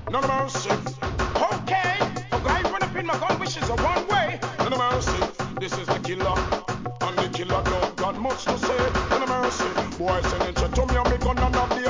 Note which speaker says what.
Speaker 1: None of mercy. Okay, a guy run up in my gun wishes a one way. None of mercy. This is the killer. And the killer don't got much to say. None of mercy. Boy, send it to me and me gun and have the